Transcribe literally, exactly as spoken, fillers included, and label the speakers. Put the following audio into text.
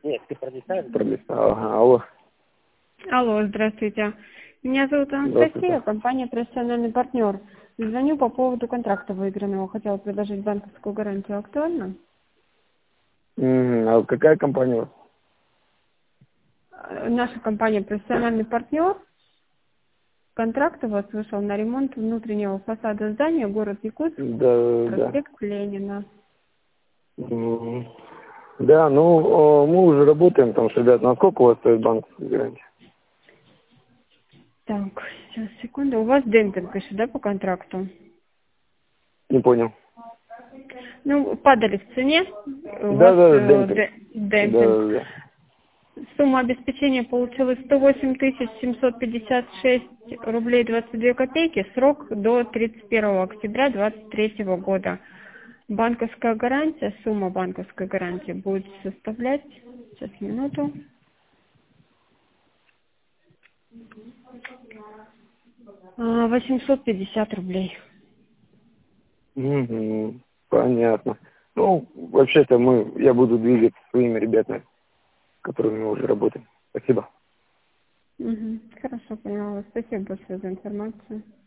Speaker 1: Нет, ты пролистаешь? Пролистал, ага, алло.
Speaker 2: Алло, здравствуйте. Меня зовут Анастасия, компания «Профессиональный партнер». Звоню по поводу контракта выигранного. Хотела предложить банковскую гарантию. Актуально?
Speaker 1: М, А какая компания у вас?
Speaker 2: Э, Наша компания «Профессиональный партнер». Контракт у вас вышел на ремонт внутреннего фасада здания, город Якутск,
Speaker 1: Да, да.
Speaker 2: проспект Ленина.
Speaker 1: М, Да, ну, о, мы уже работаем там с ребят. Насколько у вас стоит банковская гарантия?
Speaker 2: Так, сейчас, секунду. У вас демпинг еще, да, по контракту?
Speaker 1: Не понял.
Speaker 2: Ну, падали в цене. У
Speaker 1: Да,
Speaker 2: вас
Speaker 1: да, да,
Speaker 2: э,
Speaker 1: демпинг.
Speaker 2: де-
Speaker 1: Да,
Speaker 2: демпинг.
Speaker 1: да, да.
Speaker 2: Сумма обеспечения получилась сто восемь тысяч семьсот пятьдесят шесть рублей двадцать две копейки. Срок до тридцать первого октября двадцать третьего года. Банковская гарантия, сумма банковской гарантии будет составлять, сейчас, минуту, а, восемьсот пятьдесят рублей.
Speaker 1: Мгм, понятно. Ну, вообще-то мы, я буду двигаться своими ребятами, с которыми мы уже работаем. Спасибо.
Speaker 2: Угу. Хорошо, поняла. Спасибо большое за информацию.